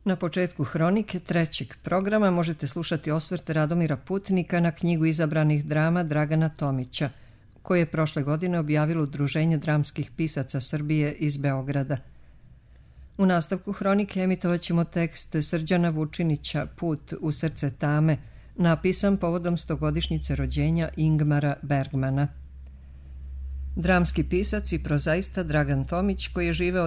Na početku Hronike trećeg programa možete slušati osvrt Radomira Putnika na knjigu izabranih drama Dragana Tomića, koje je prošle godine objavilo Udruženje dramskih pisaca Srbije iz Beograda. U nastavku Hronike emitovat ćemo tekst Srđana Vučinića Put u srce tame, napisan povodom 100-godišnjice rođenja Ingmara Bergmana. Dramski pisac i prozaista Dragan Tomić, koji je živeo od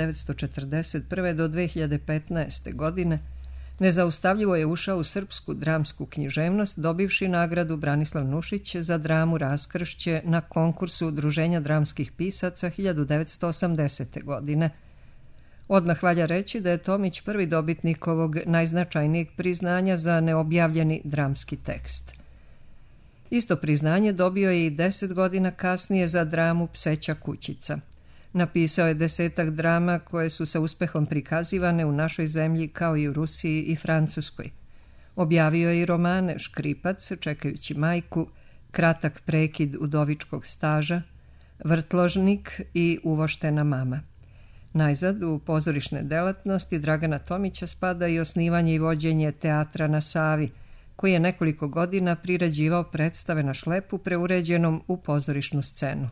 1941. do 2015. godine, nezaustavljivo je ušao u srpsku dramsku književnost, dobivši nagradu Branislav Nušić za dramu Raskršće na konkursu Udruženja dramskih pisaca 1980. godine. Odmah valja reći da je Tomić prvi dobitnik ovog najznačajnijeg priznanja za neobjavljeni dramski tekst. Isto priznanje dobio je i 10 godina kasnije za dramu Pseća kućica. Napisao je 10-ak drama koje su sa uspehom prikazivane u našoj zemlji kao i u Rusiji i Francuskoj. Objavio je i romane Škripac, Čekajući majku, Kratak prekid udovičkog staža, Vrtložnik i Uvoštena mama. Najzad, u pozorišne delatnosti Dragana Tomića spada i osnivanje i vođenje Teatra na Savi, koji je nekoliko godina priređivao predstave na šlepu preuređenom u pozorišnu scenu.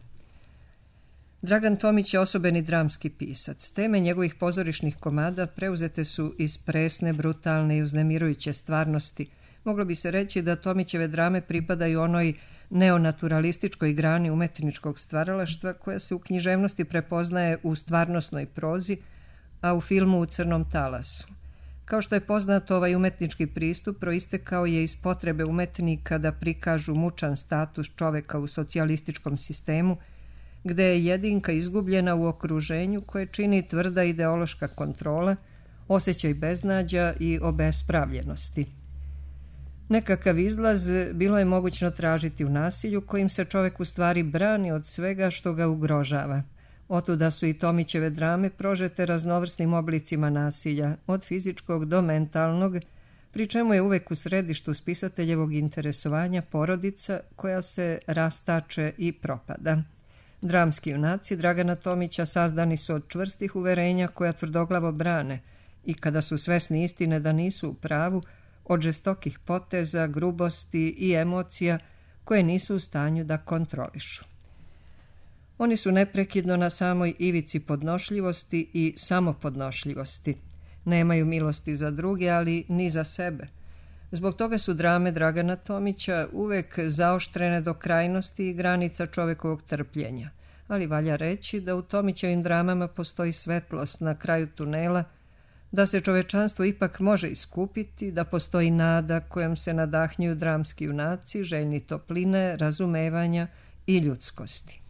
Dragan Tomić je osobeni dramski pisac. Teme njegovih pozorišnih komada preuzete su iz presne, brutalne i uznemirujuće stvarnosti. Moglo bi se reći da Tomićeve drame pripadaju onoj neonaturalističkoj grani umetničkog stvaralaštva koja se u književnosti prepoznaje u stvarnosnoj prozi, a u filmu u crnom talasu. Kao što je poznato, ovaj umetnički pristup proistekao je iz potrebe umetnika da prikažu mučan status čoveka u socijalističkom sistemu, gde je jedinka izgubljena u okruženju koje čini tvrda ideološka kontrola, osjećaj beznađa i obespravljenosti. Nekakav izlaz bilo je mogućno tražiti u nasilju kojim se čovek u stvari brani od svega što ga ugrožava. Otuda su i Tomićeve drame prožete raznovrsnim oblicima nasilja, od fizičkog do mentalnog, pri čemu je uvek u središtu spisateljevog interesovanja porodica koja se rastače i propada. Dramski junaci Dragana Tomića sazdani su od čvrstih uverenja koja tvrdoglavo brane i kada su svesni istine da nisu u pravu, od žestokih poteza, grubosti i emocija koje nisu u stanju da kontrolišu. Oni su neprekidno na samoj ivici podnošljivosti i samopodnošljivosti. Nemaju milosti za druge, ali ni za sebe. Zbog toga su drame Dragana Tomića uvek zaoštrene do krajnosti i granica čovekovog trpljenja. Ali valja reći da u Tomićevim dramama postoji svetlost na kraju tunela, da se čovečanstvo ipak može iskupiti, da postoji nada kojom se nadahnjuju dramski junaci, željni topline, razumevanja i ljudskosti.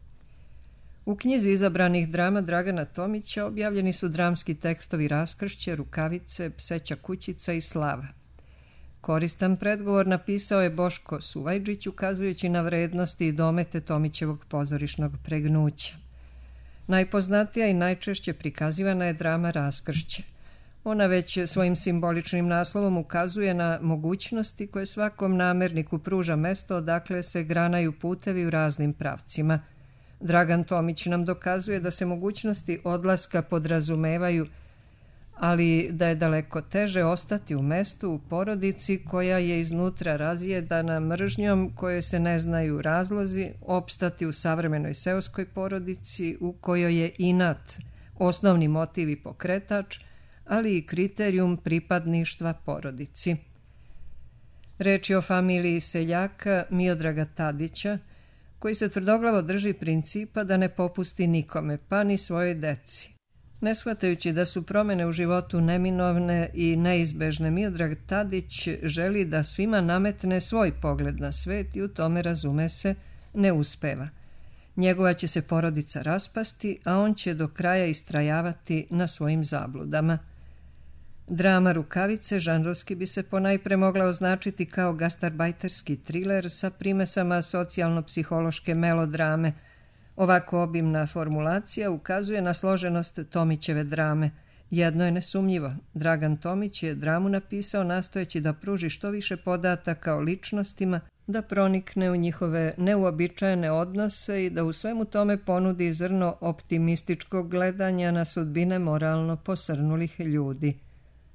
U knjizi izabranih drama Dragana Tomića objavljeni su dramski tekstovi Raskršće, Rukavice, Pseća kućica i Slava. Koristan predgovor napisao je Boško Suvajđić, ukazujući na vrednosti i domete Tomićevog pozorišnog pregnuća. Najpoznatija i najčešće prikazivana je drama Raskršće. Ona već svojim simboličnim naslovom ukazuje na mogućnosti koje svakom namerniku pruža mesto odakle se granaju putevi u raznim pravcima. Dragan Tomić nam dokazuje da se mogućnosti odlaska podrazumevaju, ali da je daleko teže ostati u mestu, u porodici koja je iznutra razjedana mržnjom, koje se ne znaju razlozi, opstati u savremenoj seoskoj porodici u kojoj je inat osnovni motiv i pokretač, ali i kriterijum pripadništva porodici. Reč je o familiji seljaka Miodraga Tadića, koji se tvrdoglavo drži principa da ne popusti nikome, pa ni svojoj deci. Ne shvatajući da su promene u životu neminovne i neizbežne, Miodrag Tadić želi da svima nametne svoj pogled na svet i u tome, razume se, ne uspeva. Njegova će se porodica raspasti, a on će do kraja istrajavati na svojim zabludama. Drama Rukavice žanrovski bi se ponajpre mogla označiti kao gastarbajterski triler sa primesama socijalno-psihološke melodrame. Ovako obimna formulacija ukazuje na složenost Tomićeve drame. Jedno je nesumnjivo. Dragan Tomić je dramu napisao nastojeći da pruži što više podataka o ličnostima, da pronikne u njihove neuobičajene odnose i da u svemu tome ponudi zrno optimističkog gledanja na sudbine moralno posrnulih ljudi.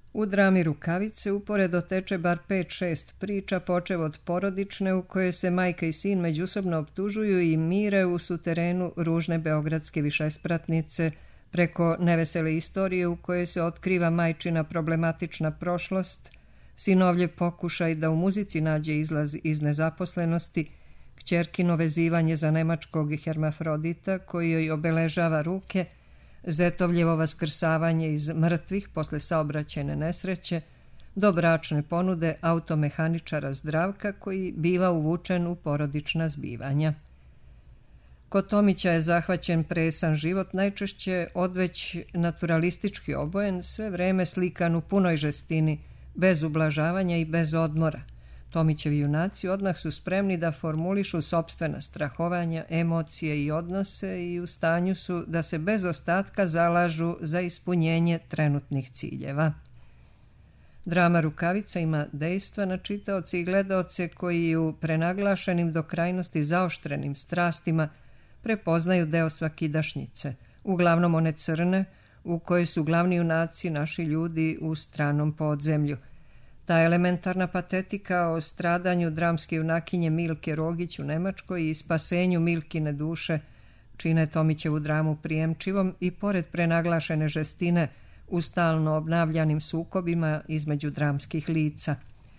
U drami Rukavice uporedo teče bar 5-6 priča, počev od porodične u kojoj se majka i sin međusobno optužuju i mire u suterenu ružne beogradske višespratnice, preko nevesele istorije u kojoj se otkriva majčina problematična prošlost, sinovljev pokušaj da u muzici nađe izlaz iz nezaposlenosti, kćerkino vezivanje za nemačkog hermafrodita koji joj obeležava ruke, zetovljevo vaskrsavanje iz mrtvih posle saobraćajne nesreće, do bračne ponude automehaničara Zdravka koji biva uvučen u porodična zbivanja. Kod Tomića je zahvaćen presan život, najčešće odveć naturalistički obojen, sve vreme slikan u punoj žestini, bez ublažavanja i bez odmora. Tomićevi junaci odmah su spremni da formulišu sopstvena strahovanja, emocije i odnose i u stanju su da se bez ostatka zalažu za ispunjenje trenutnih ciljeva. Drama Rukavica ima dejstva na čitaoce i gledaoce koji u prenaglašenim do krajnosti zaoštrenim strastima prepoznaju deo svakidašnjice, uglavnom one crne, u kojoj su glavni junaci naši ljudi u stranom podzemlju. Ta elementarna patetika o stradanju dramske junakinje Milke Rogić u Nemačkoj i spasenju Milkine duše čine Tomićevu dramu prijemčivom i pored prenaglašene žestine u stalno obnavljanim sukobima između dramskih lica.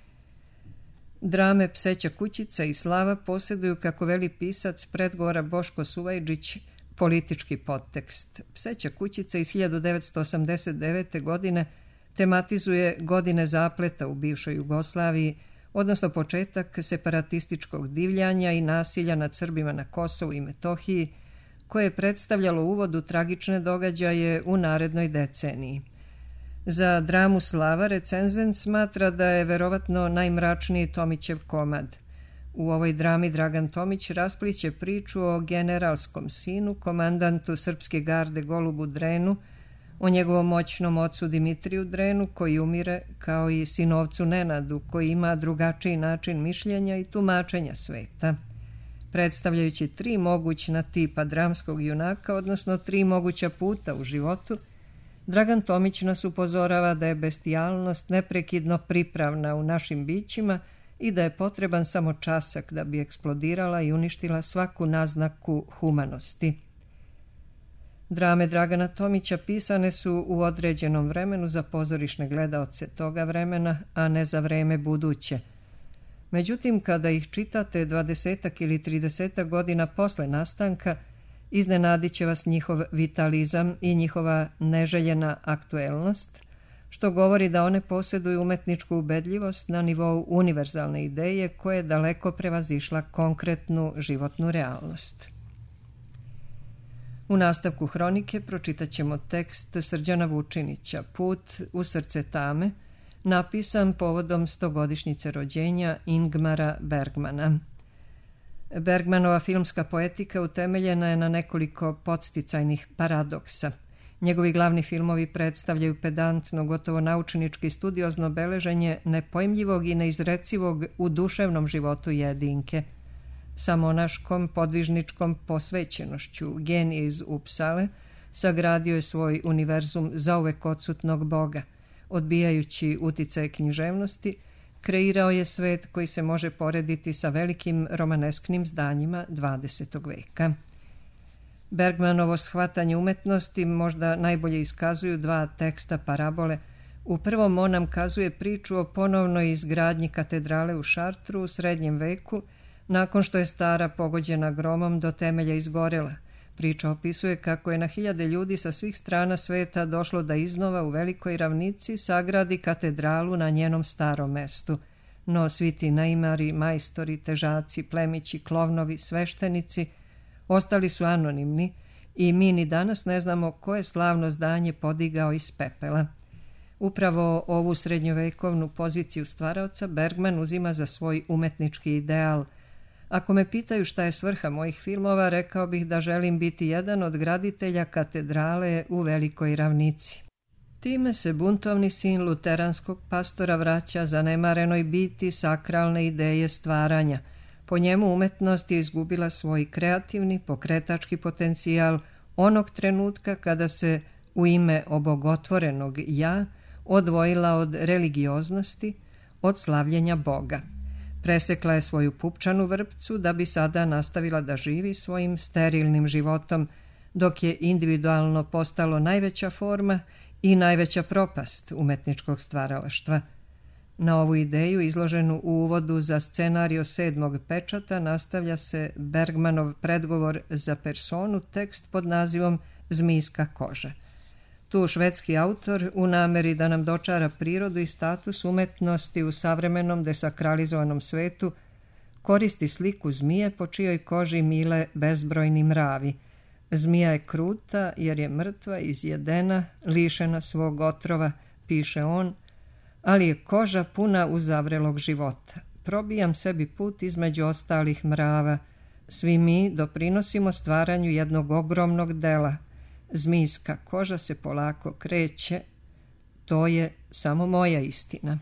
Drame Pseća kućica i Slava posjeduju, kako veli pisac predgovora Boško Suvajđić, politički podtekst. Pseća kućica iz 1989. godine tematizuje godine zapleta u bivšoj Jugoslaviji, odnosno početak separatističkog divljanja i nasilja nad Srbima na Kosovu i Metohiji, koje je predstavljalo uvod u tragične događaje u narednoj deceniji. Za dramu Slava recenzent smatra da je verovatno najmračniji Tomićev komad. U ovoj drami Dragan Tomić raspliće priču o generalskom sinu, komandantu srpske garde Golubu Drenu, o njegovom moćnom ocu Dimitriju Drenu koji umire, kao i sinovcu Nenadu koji ima drugačiji način mišljenja i tumačenja sveta. Predstavljajući 3 mogućna tipa dramskog junaka, odnosno 3 moguća puta u životu, Dragan Tomić nas upozorava da je bestijalnost neprekidno pripravna u našim bićima i da je potreban samo časak da bi eksplodirala i uništila svaku naznaku humanosti. Drame Dragana Tomića pisane su u određenom vremenu za pozorišne gledaoce toga vremena, a ne za vreme buduće. Međutim, kada ih čitate 20 ili 30 godina posle nastanka, iznenadit će vas njihov vitalizam i njihova neželjena aktuelnost, što govori da one posjeduju umetničku ubedljivost na nivou univerzalne ideje koja je daleko prevazišla konkretnu životnu realnost. U nastavku hronike pročitat ćemo tekst Srđana Vučinića Put u srce tame, napisan povodom 100-godišnjice rođenja Ingmara Bergmana. Bergmanova filmska poetika utemeljena je na nekoliko podsticajnih paradoksa. Njegovi glavni filmovi predstavljaju pedantno, gotovo naučnički studiozno beleženje nepojmljivog i neizrecivog u duševnom životu jedinke. Sa monaškom podvižničkom posvećenošću genije iz Upsale sagradio je svoj univerzum zauvek odsutnog Boga. Odbijajući uticaje književnosti, kreirao je svet koji se može porediti sa velikim romanesknim zdanjima 20. veka. Bergmanovo shvatanje umetnosti možda najbolje iskazuju 2 teksta parabole. U prvom on nam kazuje priču o ponovnoj izgradnji katedrale u Šartru u srednjem veku, nakon što je stara pogođena gromom do temelja izgorela. Priča opisuje kako je na 1000 ljudi sa svih strana sveta došlo da iznova u Velikoj ravnici sagradi katedralu na njenom starom mestu. No svi ti naimari, majstori, težaci, plemići, klovnovi, sveštenici ostali su anonimni i mi ni danas ne znamo ko je slavno zdanje podigao iz pepela. Upravo ovu srednjovekovnu poziciju stvaraoca Bergman uzima za svoj umetnički ideal. Ako me pitaju šta je svrha mojih filmova, rekao bih da želim biti jedan od graditelja katedrale u Velikoj ravnici. Time se buntovni sin luteranskog pastora vraća zanemarenoj biti sakralne ideje stvaranja. Po njemu umetnost je izgubila svoj kreativni, pokretački potencijal onog trenutka kada se u ime obogotvorenog ja odvojila od religioznosti, od slavljenja Boga. Presekla je svoju pupčanu vrpcu da bi sada nastavila da živi svojim sterilnim životom, dok je individualno postalo najveća forma i najveća propast umetničkog stvaralaštva. Na ovu ideju, izloženu u uvodu za scenario 7. pečata, nastavlja se Bergmanov predgovor za personu, tekst pod nazivom Zmijska koža. Tu švedski autor, u nameri da nam dočara prirodu i status umetnosti u savremenom desakralizovanom svetu, koristi sliku zmije po čijoj koži mile bezbrojni mravi. Zmija je kruta jer je mrtva, izjedena, lišena svog otrova, piše on, ali je koža puna uzavrelog života. Probijam sebi put između ostalih mrava. Svi mi doprinosimo stvaranju jednog ogromnog dela. Zmijska koža se polako kreće. To je samo moja istina.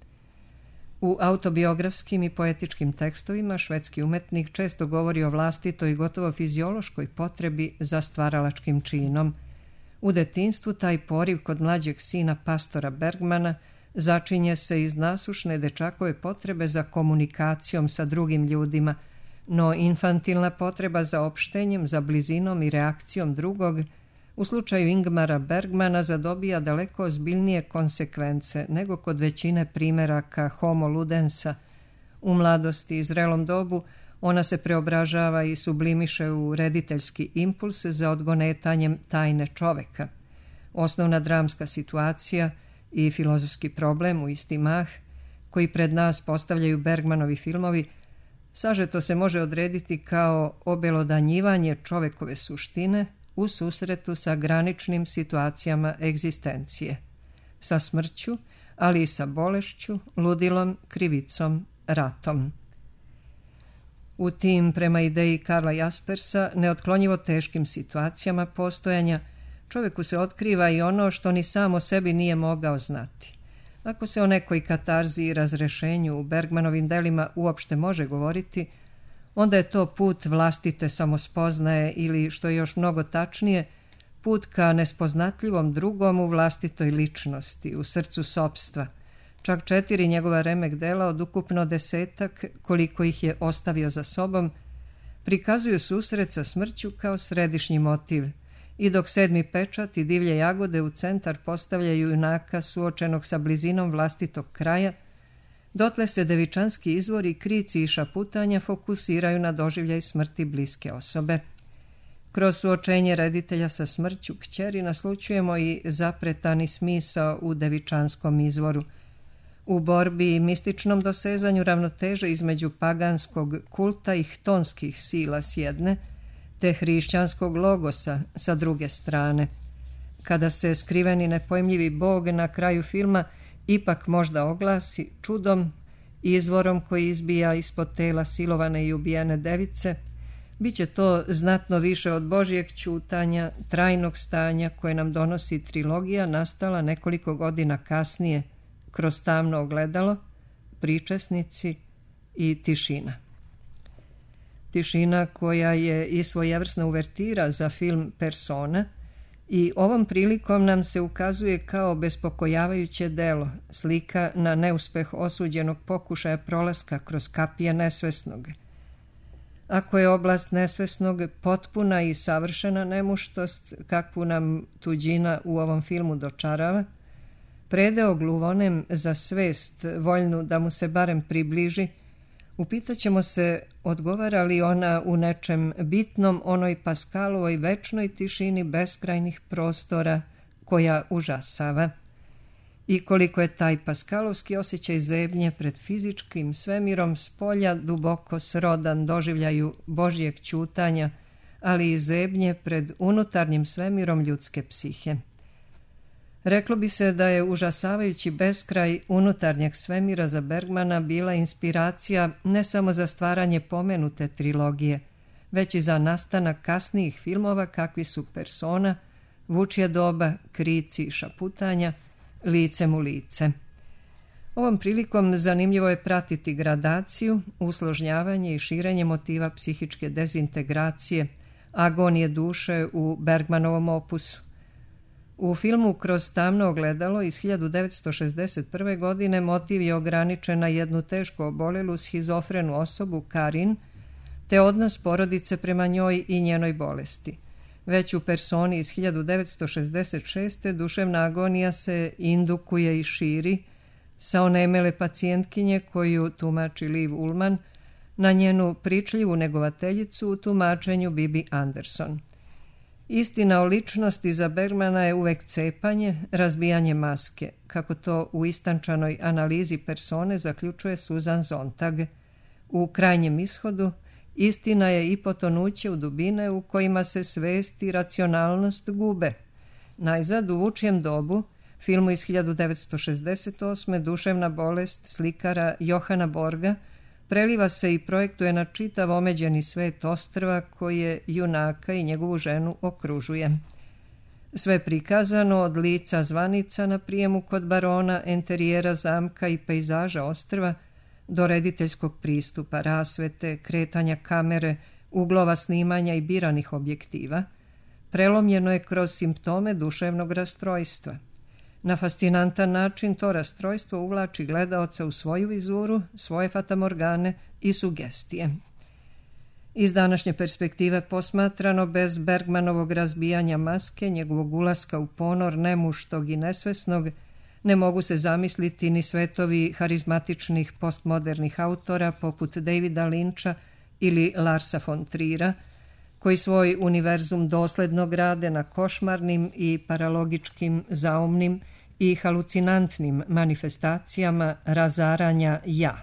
U autobiografskim i poetičkim tekstovima švedski umetnik često govori o vlastitoj, gotovo fiziološkoj potrebi za stvaralačkim činom. U detinjstvu taj poriv kod mlađeg sina pastora Bergmana začinje se iz nasušne dečakove potrebe za komunikacijom sa drugim ljudima, no infantilna potreba za opštenjem, za blizinom i reakcijom drugog u slučaju Ingmara Bergmana zadobija daleko ozbiljnije konsekvence nego kod većine primeraka homo ludensa. U mladosti i zrelom dobu ona se preobražava i sublimiše u rediteljski impuls za odgonetanjem tajne čoveka. Osnovna dramska situacija i filozofski problem u isti mah, koji pred nas postavljaju Bergmanovi filmovi, sažeto se može odrediti kao obelodanjivanje čovekove suštine u susretu sa graničnim situacijama egzistencije, sa smrću, ali i sa bolešću, ludilom, krivicom, ratom. U tim, prema ideji Karla Jaspersa, neotklonjivo teškim situacijama postojanja, čovjeku se otkriva i ono što ni sam o sebi nije mogao znati. Ako se o nekoj katarzi i razrešenju u Bergmanovim delima uopšte može govoriti, onda je to put vlastite samospoznaje ili, što je još mnogo tačnije, put ka nespoznatljivom drugom u vlastitoj ličnosti, u srcu sopstva. Čak 4 njegova remek dela od ukupno 10, koliko ih je ostavio za sobom, prikazuju susret sa smrću kao središnji motiv, i dok 7. pečat i Divlje jagode u centar postavljaju junaka suočenog sa blizinom vlastitog kraja, dotle se devičanski izvori, krici i šaputanja fokusiraju na doživljaj smrti bliske osobe. Kroz suočenje reditelja sa smrću kćeri naslućujemo i zapretani smisao u devičanskom izvoru. U borbi i mističnom dosezanju ravnoteže između paganskog kulta i htonskih sila s jedne, te hrišćanskog logosa sa druge strane. Kada se skriveni nepojmljivi Bog na kraju filma ipak možda oglasi čudom, izvorom koji izbija ispod tela silovane i ubijene device, bit će to znatno više od Božjeg ćutanja, trajnog stanja koje nam donosi trilogija nastala nekoliko godina kasnije kroz Tamno ogledalo, Pričesnici i Tišina. Tišina koja je i svojevrsna uvertira za film Persona i ovom prilikom nam se ukazuje kao bespokojavajuće delo, slika na neuspeh osuđenog pokušaja prolaska kroz kapije nesvesnog. Ako je oblast nesvesnog potpuna i savršena nemuštost, kakvu nam tuđina u ovom filmu dočarava, predeo gluvonem za svest voljnu da mu se barem približi, upitaćemo se odgovara li ona u nečem bitnom onoj Paskalovoj večnoj tišini beskrajnih prostora koja užasava. I koliko je taj paskalovski osjećaj zebnje pred fizičkim svemirom spolja duboko srodan doživljaju Božjeg ćutanja, ali i zebnje pred unutarnjim svemirom ljudske psihe. Reklo bi se da je užasavajući beskraj unutarnjeg svemira za Bergmana bila inspiracija ne samo za stvaranje pomenute trilogije, već i za nastanak kasnijih filmova kakvi su Persona, Vučje doba, Krici i šaputanja, Licem u lice. Ovom prilikom zanimljivo je pratiti gradaciju, usložnjavanje i širenje motiva psihičke dezintegracije, agonije duše u Bergmanovom opusu. U filmu Kroz tamno ogledalo iz 1961. godine motiv je ograničen na jednu teško obolelu shizofrenu osobu, Karin, te odnos porodice prema njoj i njenoj bolesti. Već u Personi iz 1966. duševna agonija se indukuje i širi sa onemele pacijentkinje koju tumači Liv Ullman na njenu pričljivu negovateljicu u tumačenju Bibi Anderson. Istina o ličnosti za Bergmana je uvek cepanje, razbijanje maske, kako to u istančanoj analizi Persone zaključuje Susan Sontag. U krajnjem ishodu, istina je i potonuće u dubine u kojima se svest i racionalnost gube. Najzad, u Vučijem dobu, filmu iz 1968. duševna bolest slikara Johana Borga preliva se i projektuje na čitav omeđeni svet ostrva koje junaka i njegovu ženu okružuje. Sve prikazano od lica zvanica na prijemu kod barona, enterijera zamka i pejzaža ostrva, do rediteljskog pristupa, rasvete, kretanja kamere, uglova snimanja i biranih objektiva, prelomljeno je kroz simptome duševnog rastrojstva. Na fascinantan način to rastrojstvo uvlači gledaoca u svoju vizuru, svoje fatamorgane i sugestije. Iz današnje perspektive posmatrano, bez Bergmanovog razbijanja maske, njegovog ulaska u ponor nemuštog i nesvesnog, ne mogu se zamisliti ni svetovi harizmatičnih postmodernih autora poput Davida Lyncha ili Larsa von Trira, koji svoj univerzum dosledno grade na košmarnim i paralogičkim, zaumnim i halucinantnim manifestacijama razaranja ja.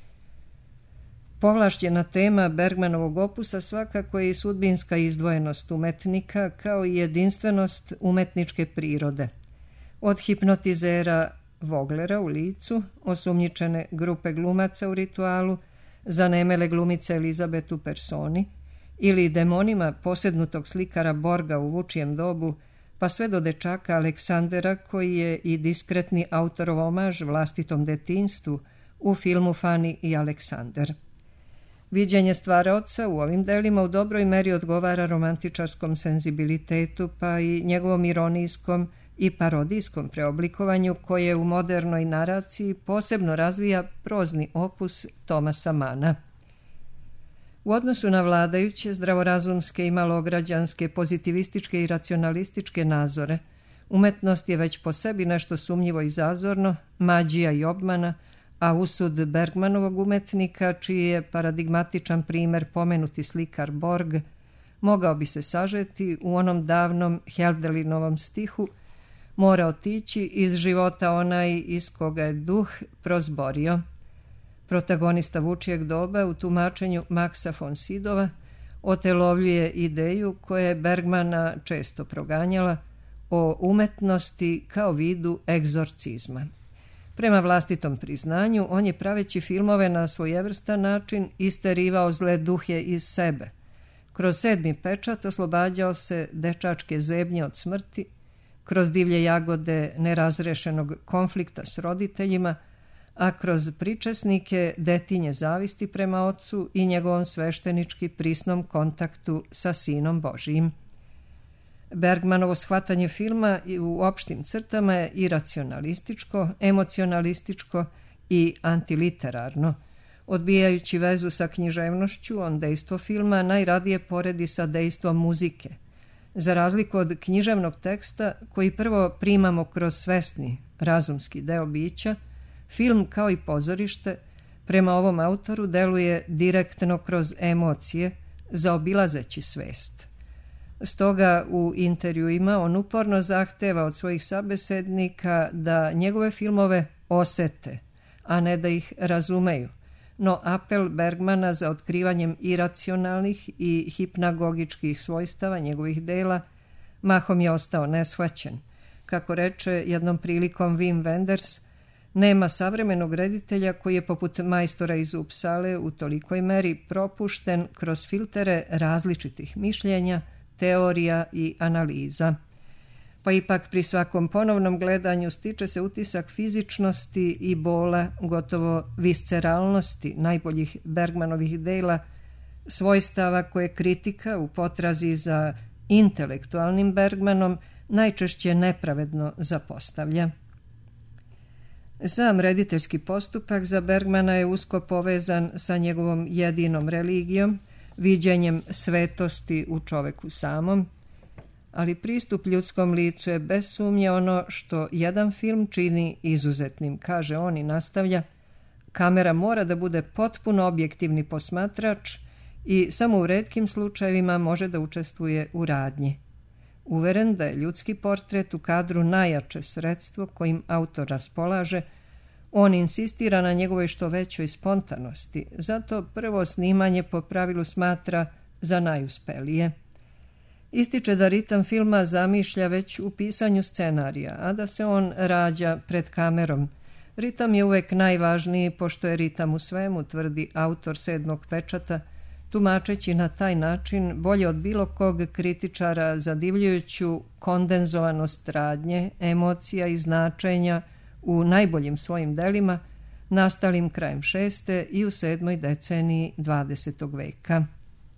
Povlašćena tema Bergmanovog opusa svakako je i sudbinska izdvojenost umetnika kao i jedinstvenost umetničke prirode. Od hipnotizera Voglera u Licu, osumnjičene grupe glumaca u Ritualu, zanemele glumice Elizabeth u Personi, ili demonima posednutog slikara Borga u Vučijem dobu, pa sve do dečaka Aleksandera koji je i diskretni autorov omaž vlastitom detinjstvu u filmu Fanny i Aleksander. Viđenje stvaraoca u ovim delima u dobroj meri odgovara romantičarskom senzibilitetu, pa i njegovom ironijskom i parodijskom preoblikovanju koje u modernoj naraciji posebno razvija prozni opus Tomasa Mana. U odnosu na vladajuće, zdravorazumske i malograđanske, pozitivističke i racionalističke nazore, umetnost je već po sebi nešto sumnjivo i zazorno, mađija i obmana, a usud Bergmanovog umetnika, čiji je paradigmatičan primer pomenuti slikar Borg, mogao bi se sažeti u onom davnom Hölderlinovom stihu: mora otići iz života onaj iz koga je duh prozborio. Protagonista Vučijeg doba u tumačenju Maxa von Sydova otelovljuje ideju koja je Bergmana često proganjala o umetnosti kao vidu egzorcizma. Prema vlastitom priznanju, on je praveći filmove na svojevrstan način isterivao zle duhe iz sebe. Kroz 7. pečat oslobađao se dečačke zebnje od smrti, kroz divlje jagode nerazrešenog konflikta s roditeljima, a kroz pričesnike detinje zavisti prema ocu i njegovom sveštenički prisnom kontaktu sa Sinom Božijim. Bergmanovo shvatanje filma u opštim crtama je iracionalističko, emocionalističko i antiliterarno. Odbijajući vezu sa književnošću, on dejstvo filma najradije poredi sa dejstvom muzike. Za razliku od književnog teksta, koji prvo primamo kroz svesni, razumski deo bića, film, kao i pozorište, prema ovom autoru deluje direktno kroz emocije, zaobilazeći svest. Stoga u intervjuima on uporno zahteva od svojih sabesednika da njegove filmove osete, a ne da ih razumeju. No apel Bergmana za otkrivanjem iracionalnih i hipnagogičkih svojstava njegovih dela mahom je ostao neshvaćen. Kako reče jednom prilikom Wim Wenders, nema savremenog reditelja koji je poput majstora iz Upsale u tolikoj meri propušten kroz filtere različitih mišljenja, teorija i analiza. Pa ipak pri svakom ponovnom gledanju stiče se utisak fizičnosti i bola, gotovo visceralnosti najboljih Bergmanovih dela, svojstava koje kritika u potrazi za intelektualnim Bergmanom najčešće nepravedno zapostavlja. Sam rediteljski postupak za Bergmana je usko povezan sa njegovom jedinom religijom, viđenjem svetosti u čoveku samom, ali pristup ljudskom licu je bez sumnje ono što jedan film čini izuzetnim, kaže on i nastavlja: kamera mora da bude potpuno objektivni posmatrač i samo u retkim slučajevima može da učestvuje u radnji. Uveren da je ljudski portret u kadru najjače sredstvo kojim autor raspolaže, on insistira na njegovoj što većoj spontanosti, zato prvo snimanje po pravilu smatra za najuspelije. Ističe da ritam filma zamišlja već u pisanju scenarija, a da se on rađa pred kamerom. Ritam je uvek najvažniji, pošto je ritam u svemu, tvrdi autor Sedmog pečata, tumačeći na taj način bolje od bilo kog kritičara zadivljujuću kondenzovanost radnje, emocija i značenja u najboljim svojim delima, nastalim krajem 6. i u 7. deceniji 20. veka.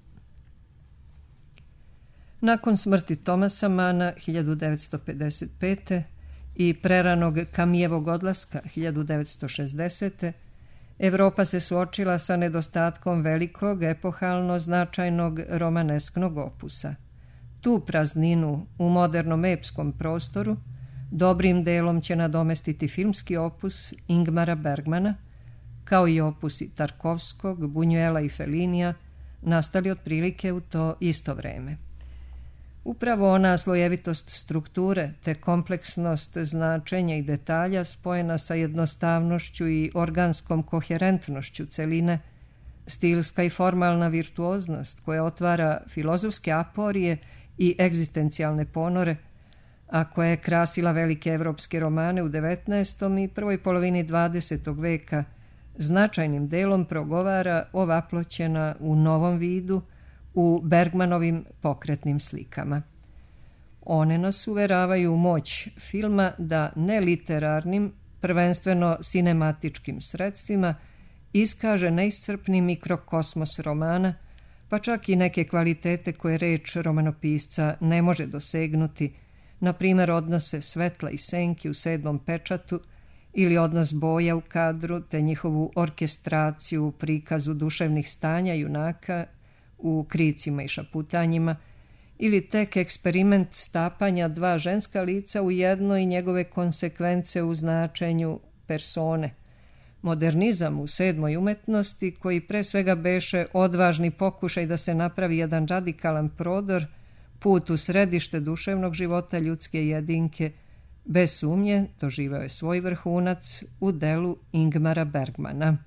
Nakon smrti Thomasa Manna 1955. i preranog Camilljevog odlaska 1960. Evropa se suočila sa nedostatkom velikog, epohalno značajnog romanesknog opusa. Tu prazninu u modernom epskom prostoru dobrim delom će nadomestiti filmski opus Ingmara Bergmana, kao i opusi Tarkovskog, Buñuela i Fellinija, nastali otprilike u to isto vreme. Upravo ona slojevitost strukture te kompleksnost značenja i detalja spojena sa jednostavnošću i organskom koherentnošću celine, stilska i formalna virtuoznost koja otvara filozofske aporije i egzistencijalne ponore, a koja je krasila velike evropske romane u 19. i prvoj polovini 20. veka, značajnim delom progovara ovaploćena u novom vidu u Bergmanovim pokretnim slikama. One nas uveravaju u moć filma da neliterarnim, prvenstveno sinematičkim sredstvima iskaže neiscrpni mikrokosmos romana, pa čak i neke kvalitete koje reč romanopisca ne može dosegnuti, na primjer odnose svetla i senki u 7. pečatu ili odnos boja u kadru te njihovu orkestraciju u prikazu duševnih stanja junaka u Kricima i šaputanjima, ili tek eksperiment stapanja dva ženska lica u jedno i njegove konsekvence u značenju persone. Modernizam u 7. umetnosti, koji pre svega beše odvažni pokušaj da se napravi jedan radikalan prodor, put u središte duševnog života ljudske jedinke, bez sumnje doživeo je svoj vrhunac u delu Ingmara Bergmana.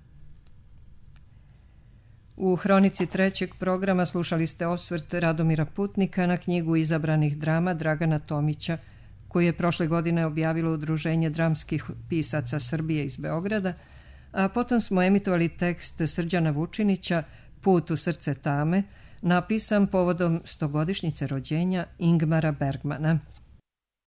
U hronici 3. programa slušali ste osvrt Radomira Putnika na knjigu izabranih drama Dragana Tomića, koju je prošle godine objavilo Udruženje dramskih pisaca Srbije iz Beograda, a potom smo emitovali tekst Srđana Vučinića Put u srce tame, napisan povodom 100-godišnjice rođenja Ingmara Bergmana.